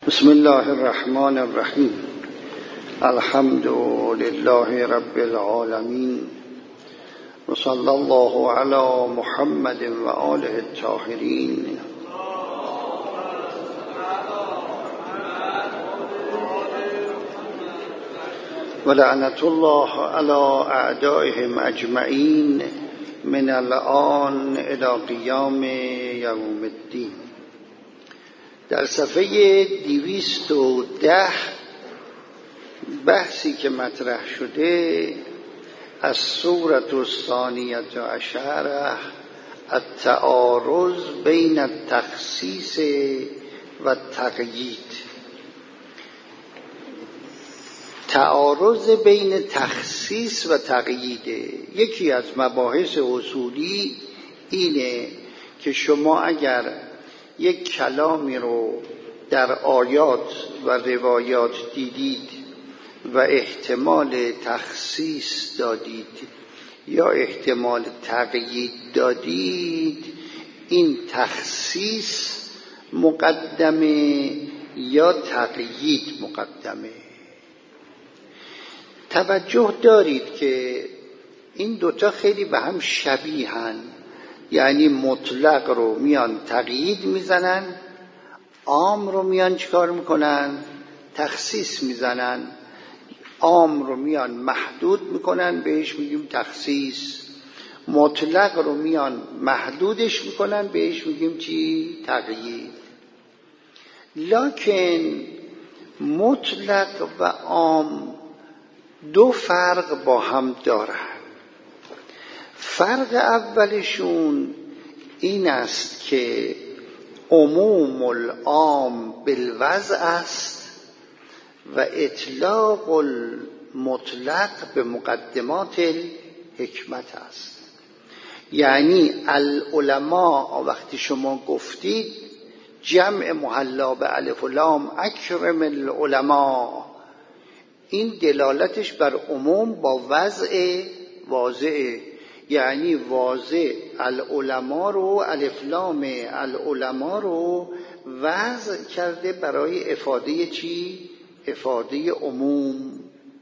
بسم الله الرحمن الرحیم. الحمد لله رب العالمین و صلی الله علی محمد و آله الطاهرین. و لعنت الله علی اعدائهم اجمعین من الآن الی قیام یوم الدین. در صفحه 210 بحثی که مطرح شده از سورة الثانیة عشرة التعارض بین التخصیص و التقیید. تعارض بین تخصیص و تقیید یکی از مباحث اصولی اینه که شما اگر یک کلامی رو در آیات و روایات دیدید و احتمال تخصیص دادید یا احتمال تقیید دادید، این تخصیص مقدمه یا تقیید مقدمه. توجه دارید که این دوتا خیلی به هم شبیهن، یعنی مطلق رو میان تقیید میزنن، عام رو میان چیکار میکنن؟ تخصیص میزنن. عام رو میان محدود میکنن، بهش میگیم تخصیص. مطلق رو میان محدودش میکنن، بهش میگیم چی؟ تقیید. لکن مطلق و عام دو فرق با هم دارن. فرق اولشون این است که عموم العام بالوضع است و اطلاق المطلق به مقدمات الحکمت است. یعنی العلماء وقتی شما گفتید جمع محلا به الف و لام اکرم العلماء، این دلالتش بر عموم با وضع واضحه. یعنی واضح العلماء رو، الف لام العلماء رو وضع کرده برای افاده چی؟ افاده عموم.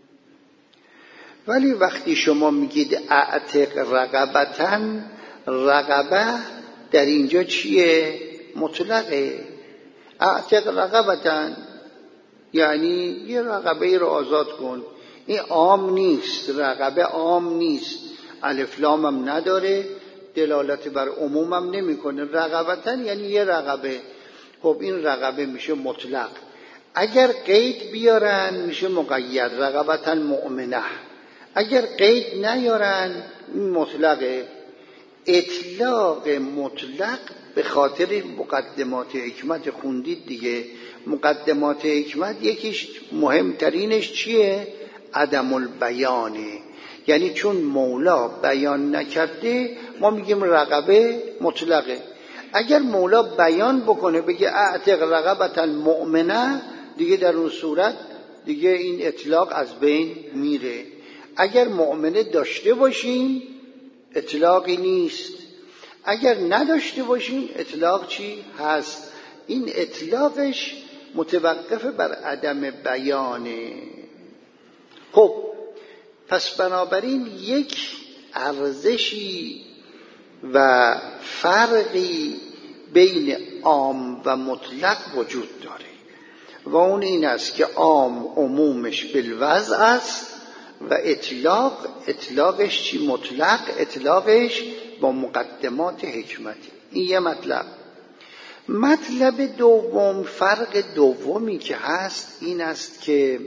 ولی وقتی شما میگید اعتق رقبتن، رقبه در اینجا چیه؟ مطلقه. اعتق رقبتن یعنی یه رقبه رو آزاد کن. این عام نیست، رقبه عام نیست، الف لام هم نداره، دلالت بر عموم هم نمیکنه. رقبتن یعنی یه رقبه. خب این رقبه میشه مطلق. اگر قید بیارن میشه مقید، رقبتن مؤمنه. اگر قید نیارن مطلقه. اطلاق مطلق به خاطر مقدمات حکمت خوندید دیگه. مقدمات حکمت یکیش مهمترینش چیه؟ عدم البیانه. یعنی چون مولا بیان نکرده ما میگیم رقبه مطلقه. اگر مولا بیان بکنه بگه اعتق رقبتا مؤمنه، دیگه در اون صورت دیگه این اطلاق از بین میره. اگر مؤمنه داشته باشیم اطلاقی نیست، اگر نداشته باشیم اطلاق چی هست؟ این اطلاقش متوقف بر عدم بیانه. خب پس بنابراین یک ارزشی و فرقی بین عام و مطلق وجود داره و اون این است که عام عمومش بالوضع است و اطلاقش چی؟ مطلق اطلاقش با مقدمات حکمتی. این یه مطلب. مطلب دوم، فرق دومی که هست این است که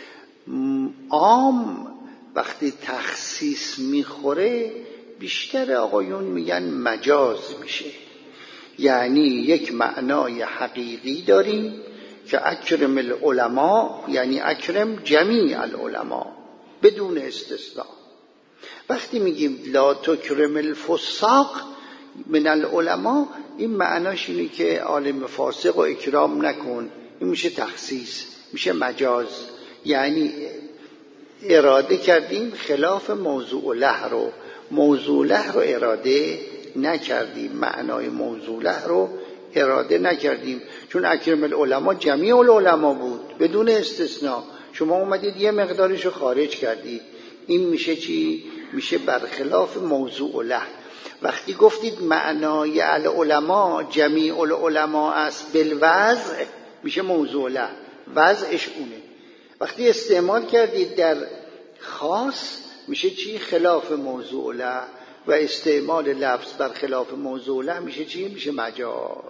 عام وقتی تخصیص میخوره بیشتر آقایون میگن مجاز میشه. یعنی یک معنای حقیقی داریم که اکرم العلماء، یعنی اکرم جمیع العلماء بدون استثناء. وقتی میگیم لا تکرم الفساق من العلماء، این معناش اینه که عالم فاسق و اکرام نکن. این میشه تخصیص، میشه مجاز. یعنی اراده کردیم خلاف موضوع له رو، موضوع له رو اراده نکردیم، معنای موضوع له رو اراده نکردیم، چون اکرم العلماء جمیع العلماء بود بدون استثناء. شما اومدید یه مقدارش رو خارج کردید. این میشه چی؟ میشه برخلاف موضوع له. وقتی گفتید معنای العلماء جمیع العلماء است بالوضع، میشه موضوع له، وضعش اونه. وقتی استعمال کردید در خاص، میشه چی؟ خلاف موضوع له. و استعمال لفظ بر خلاف موضوع له میشه چی؟ میشه مجاز.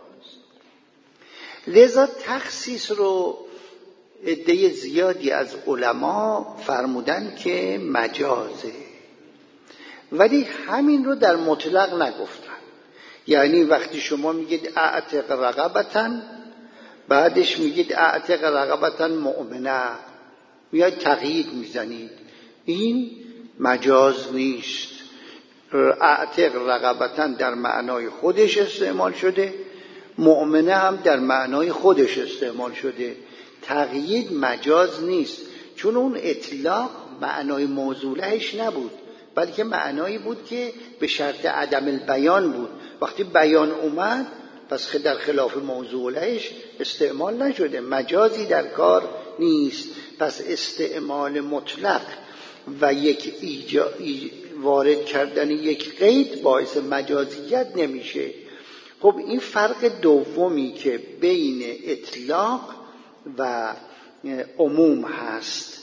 لذا تخصیص رو عده زیادی از علما فرمودن که مجازه، ولی همین رو در مطلق نگفتن. یعنی وقتی شما میگید اعتق رقبتن، بعدش میگید اعتق رقبتن مؤمنه، میاد تقیید میزنید، این مجاز نیست. اعتق رقبتن در معنای خودش استعمال شده، مؤمنه هم در معنای خودش استعمال شده. تقیید مجاز نیست، چون اون اطلاق معنای موضوعش نبود، بلکه معنایی بود که به شرط عدم البیان بود. وقتی بیان اومد پس در خلاف موضوعش استعمال نشده، مجازی در کار نیست. پس استعمال مطلق و یک وارد کردن یک قید باعث مجازیت نمیشه. خب این فرق دومی که بین اطلاق و عموم هست.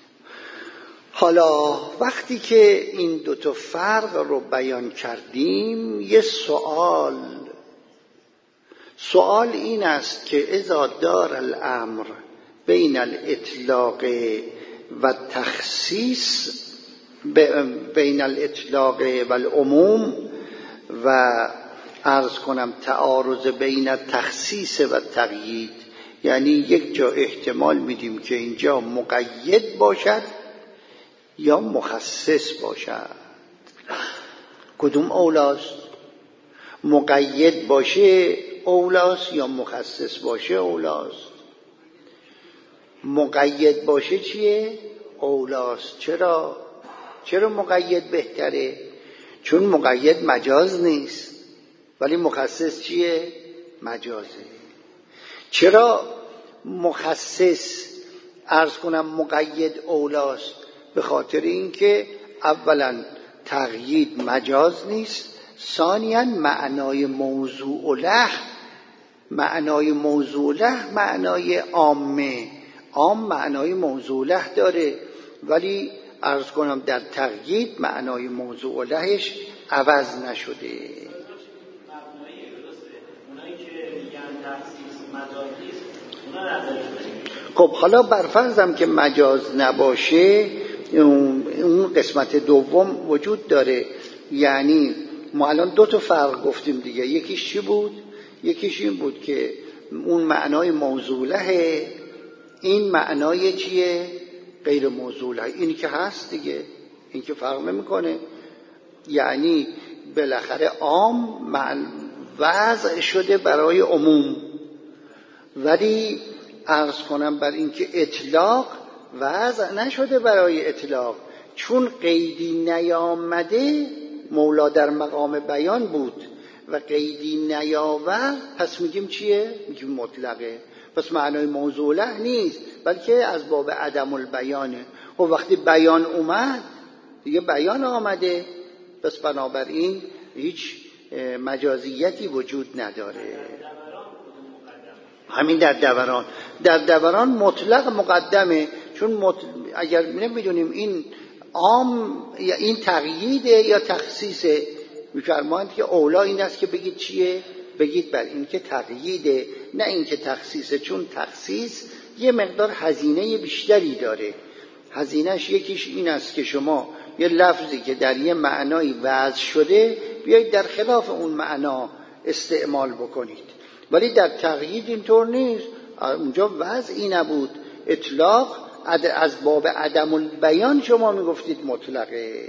حالا وقتی که این دوتا فرق رو بیان کردیم، یه سوال این است که اذا دار الامر بین الاطلاق و تخصیص، بین الاطلاق و العموم، و عرض کنم تعارض بین تخصیص و تقیید، یعنی یک جا احتمال میدیم که اینجا مقید باشد یا مخصص باشد. کدوم اولاست؟ مقید باشه اولاست یا مخصص باشه اولاست؟ مقید باشه چیه؟ اولاست. چرا مقید بهتره؟ چون مقید مجاز نیست، ولی مخصص چیه؟ مجازه. چرا مخصص عرض کنم مقید اولاست؟ به خاطر اینکه اولا تقیید مجاز نیست، ثانیاً معنای موضوع له معنای عامه، عام معنای موضوع له داره، ولی عرض کنم در تقیید معنای موضوع لهش عوض نشده. خب حالا برفرضم که مجاز نباشه، اون قسمت دوم وجود داره. یعنی ما الان دو تا فرق گفتیم دیگه. یکیش چی بود؟ یکیش این بود که اون معنای موضوع له، این معنای چیه؟ غیر موضوع له. اینی که هست دیگه، این که فرق نمیکنه. یعنی بالاخره عام وضع شده برای عموم، ولی عرض کنم بر اینکه اطلاق وضع نشده برای اطلاق، چون قیدی نیامده. مولا در مقام بیان بود و قیدی نیاورد، پس میگیم چیه؟ میگیم مطلقه. پس معنای موضوع له نیست، بلکه از باب عدم البیانه. و وقتی بیان اومد دیگه بیان آمده، پس بنابراین هیچ مجازیتی وجود نداره. همین در دوران مطلق مقدمه، چون اگر نمیدونیم این عام یا این تقییده یا تخصیصه، میفرمایند که اولا این است که بگید چیه؟ بگید بر این که تقییده، نه این که تخصیصه، چون تخصیص یه مقدار هزینه بیشتری داره. هزینهش یکیش این است که شما یه لفظی که در یه معنایی وضع شده بیایید در خلاف اون معنا استعمال بکنید، ولی در تقیید اینطور نیست. اونجا وضعی نبود، اطلاق از باب عدم البیان شما میگفتید مطلقه.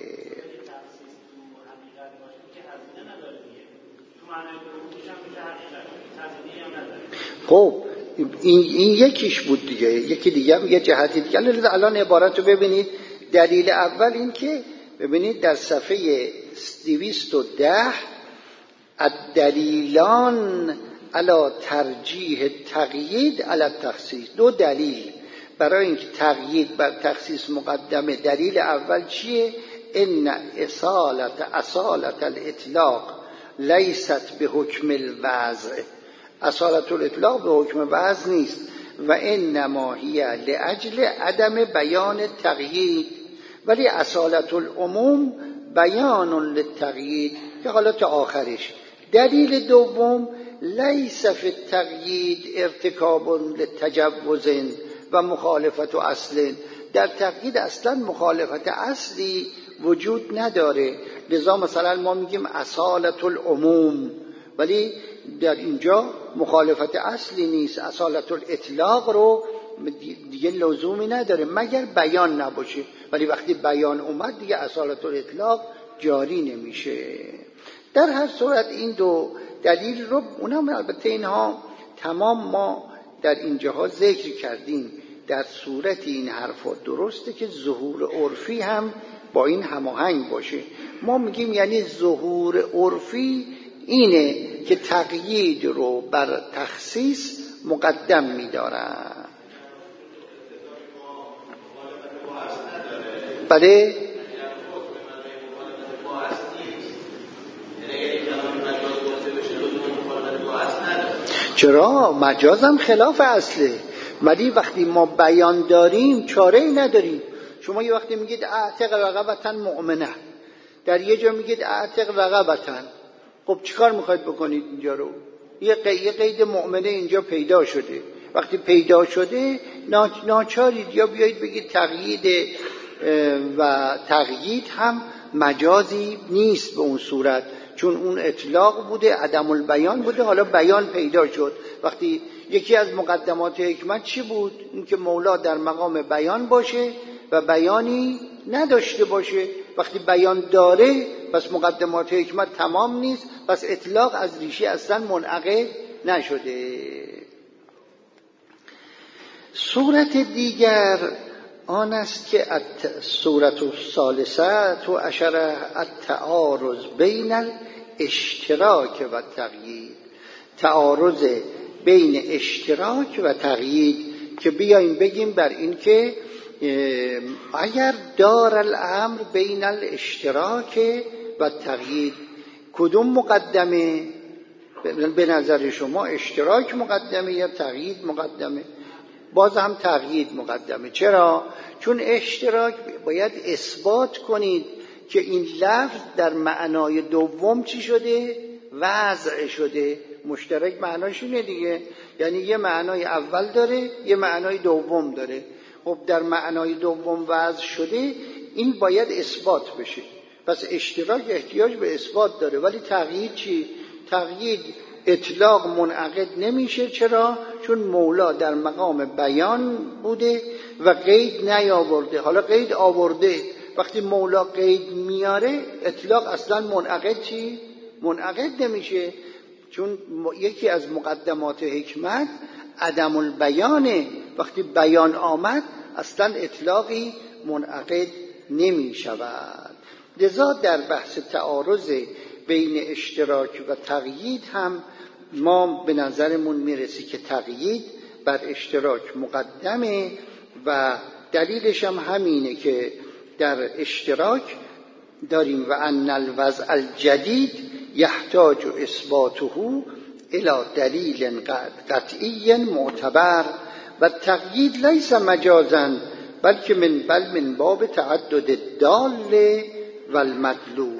خب این یکیش بود دیگه. یکی دیگه هم یه جهتی دیگه. الان عبارت رو ببینید. دلیل اول این که ببینید در صفحه 210 الدلیلان علی ترجیح تقیید علی التخصیص. دو دلیل برای اینکه تقیید بر تخصیص مقدمه. دلیل اول چیه؟ ان اصالت الاطلاق لیست به حکم الوضع. اصالت الاطلاق به حکم وضع نیست. و انما هی لاجل عدم بیان تقیید، ولی اصالت العموم بیان للتقیید که حالا تا آخرش. دلیل دوم لیس فی التقیید ارتکاب لتجوز و مخالفت اصل. در تقیید اصلا مخالفت اصلی وجود نداره، لذا مثلا ما میگیم اصالت العموم، ولی در اینجا مخالفت اصلی نیست. اصالت الاطلاق رو دیگه لزومی نداره مگر بیان نباشه، ولی وقتی بیان اومد دیگه اصالت الاطلاق جاری نمیشه. در هر صورت این دو دلیل رو اونم البته اینها تمام ما در اینجاها ذکر کردیم. در صورت این حرفا درسته که ظهور عرفی هم با این هماهنگ باشه. ما میگیم یعنی ظهور عرفی اینه که تقیید رو بر تخصیص مقدم می‌دارن. بله چرا؟ مجاز هم خلاف اصله، ولی وقتی ما بیان داریم چاره‌ای نداریم. شما یه وقتی میگید اعتق رقبة مؤمنه، در یه جا میگید اعتق رقبة، خب چیکار میخواید بکنید اینجا رو؟ یه قید مؤمنه اینجا پیدا شده. وقتی پیدا شده ناچارید یا بیایید بگید تقیید، و تقیید هم مجازی نیست به اون صورت، چون اون اطلاق بوده، عدم البیان بوده، حالا بیان پیدا شد. وقتی یکی از مقدمات حکمت چی بود؟ این که مولا در مقام بیان باشه و بیانی نداشته باشه. وقتی بیان داره پس مقدمات حکمت تمام نیست، پس اطلاق از ریشه اصلا منعقد نشده. صورت دیگر آن است که صورت الثالثه تو اشاره التعارض بین الاشتراک و تقیید. تعارض بین اشتراک و تقیید که بیاییم بگیم بر این که اگر دار الامر بین الاشتراک و تقیید کدوم مقدمه به نظر شما؟ اشتراک مقدمه یا تقیید مقدمه؟ باز هم تقیید مقدمه. چرا؟ چون اشتراک باید اثبات کنید که این لفظ در معنای دوم چی شده؟ وضع شده. مشترک معناش اینه دیگه، یعنی یه معنای اول داره یه معنای دوم داره. خب در معنای دوم وضع شده، این باید اثبات بشه. پس اشتراک احتیاج به اثبات داره، ولی تقیید چی؟ تقیید اطلاق منعقد نمیشه. چرا؟ چون مولا در مقام بیان بوده و قید نیاورده. حالا قید آورده، وقتی مولا قید میاره اطلاق اصلا منعقد چی؟ منعقد نمیشه، چون یکی از مقدمات حکمت عدم البیانه. وقتی بیان آمد اصلا اطلاقی منعقد نمی شود. لذا در بحث تعارض بین اشتراک و تقیید هم ما به نظرمون میرسی که تقیید بر اشتراک مقدمه و دلیلش هم همینه که در اشتراک داریم و ان الوضع الجدید یحتاج اثباته الى دلیل قطعی معتبر و تقیید لیس مجازا بلکه من باب تعدد الدال و المدلول.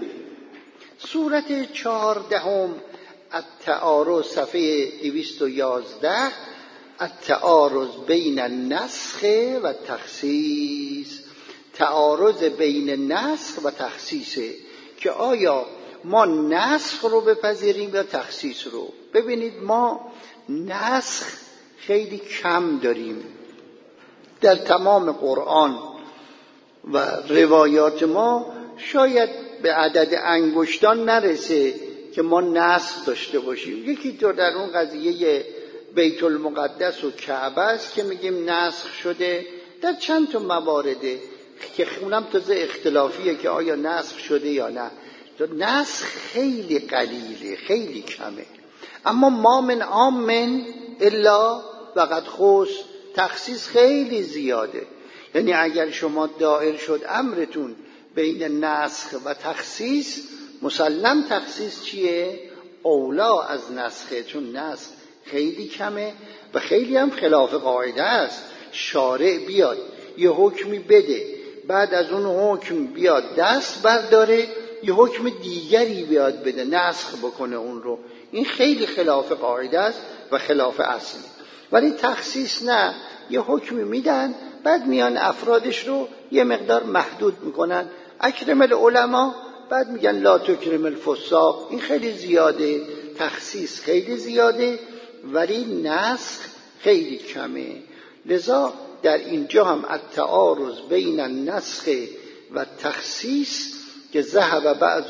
صورت 14 التعارض صفحه 211 التعارض بین النسخ و تخصیص. تعارض بین نسخ و تخصیصه که آیا ما نسخ رو بپذیریم یا تخصیص رو. ببینید ما نسخ خیلی کم داریم در تمام قرآن و روایات ما، شاید به عدد انگشتان نرسه که ما نسخ داشته باشیم. یکی تو در اون قضیه بیت المقدس و کعبه است که میگیم نسخ شده در چند تا موارده که اونم تازه اختلافیه که آیا نسخ شده یا نه. نسخ خیلی قلیله، خیلی کمه. اما ما من عام الا وقد خص، تخصیص خیلی زیاده. یعنی اگر شما دائر شد امرتون بین نسخ و تخصیص، مسلم تخصیص چیه؟ اولا از نسخه، چون نسخ خیلی کمه و خیلی هم خلاف قاعده است. شارع بیاد یه حکمی بده، بعد از اون حکم بیاد دست برداره یه حکم دیگری بیاد بده، نسخ بکنه اون رو. این خیلی خلاف قاعده است و خلاف اصل. ولی تخصیص نه، یه حکمی میدن بعد میان افرادش رو یه مقدار محدود میکنن. اکرم العلماء، بعد میگن لا تکرم الفساق. این خیلی زیاده، تخصیص خیلی زیاده ولی نسخ خیلی کمه. لذا در اینجا هم التعارض بین النسخ و تخصیص که ذهب بعض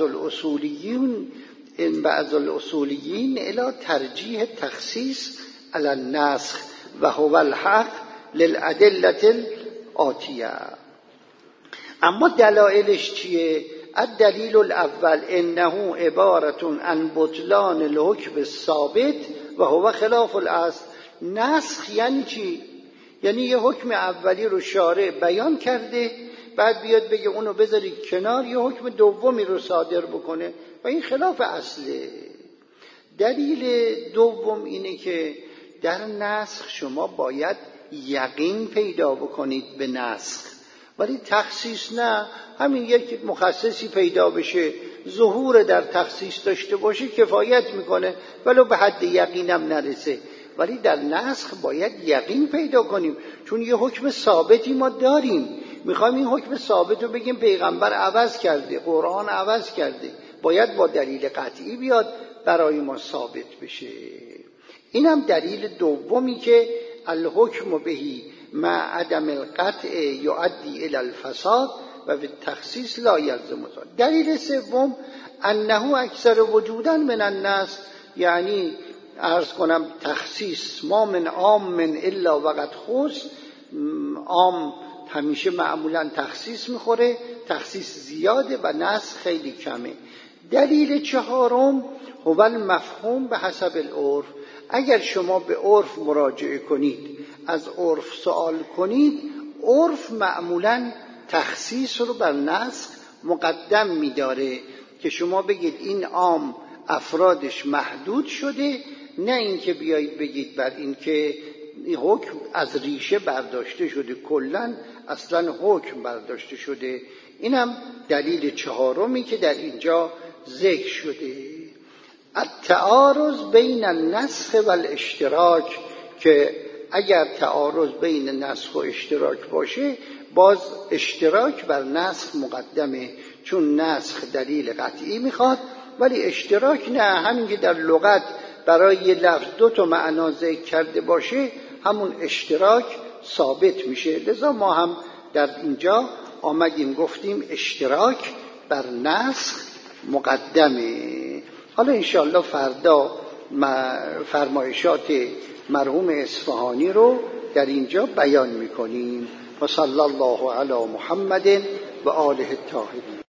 الاصولیین الى ترجیح تخصیص علی النسخ و هو الحق للادله الآتیه. اما دلایلش چیه؟ الدلیل الاول انه عبارة عن بطلان الحکم الثابت و هو خلاف الاصل. نسخ یعنی چی؟ یعنی یه حکم اولی رو شارع بیان کرده، بعد بیاد بگه اونو بذارید کنار، یه حکم دومی رو صادر بکنه و این خلاف اصله. دلیل دوم اینه که در نسخ شما باید یقین پیدا بکنید به نسخ، ولی تخصیص نه. همین یک مخصصی پیدا بشه، ظهور در تخصیص داشته باشه کفایت میکنه ولو به حد یقینم نرسه. ولی در نسخ باید یقین پیدا کنیم، چون یه حکم ثابتی ما داریم. میخوایم این حکم ثابت رو بگیم پیغمبر عوض کرده، قرآن عوض کرده، باید با دلیل قطعی بیاد برای ما ثابت بشه. اینم دلیل دومی که الحکم بهی مع عدم القطع یؤدی الی الفساد و به تخصیص لا یلزم. دلیل سوم انه اکثر وجودا من الناس، یعنی عرض کنم تخصیص ما من عام الا وقد خص، عام همیشه معمولا تخصیص میخوره، تخصیص زیاده و نسخ خیلی کمه. دلیل چهارم هو المفهوم به حسب العرف. اگر شما به عرف مراجعه کنید، از عرف سوال کنید، عرف معمولا تخصیص رو بر نسخ مقدم میداره که شما بگید این عام افرادش محدود شده، نه اینکه بیایید بگید بر این که حکم از ریشه برداشته شده، کلن اصلا حکم برداشته شده. اینم دلیل چهارمی که در اینجا ذکر شده. التعارض بین النسخ و الاشتراک، که اگر تعارض بین نسخ و اشتراک باشه، باز اشتراک بر نسخ مقدمه، چون نسخ دلیل قطعی میخواد ولی اشتراک نه. همین که در لغت برای یه لفظ دو تا معنا ذکر کرده باشه، همون اشتراک ثابت میشه. لذا ما هم در اینجا آمدیم گفتیم اشتراک بر نسخ مقدمه. حالا انشاءالله فردا فرمایشات مرحوم اصفهانی رو در اینجا بیان میکنیم. و صلی الله علی محمد و آله الطاهرین.